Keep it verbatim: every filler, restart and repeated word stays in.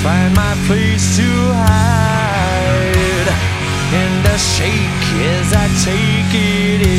find my place to hide, and I shake as I take it in.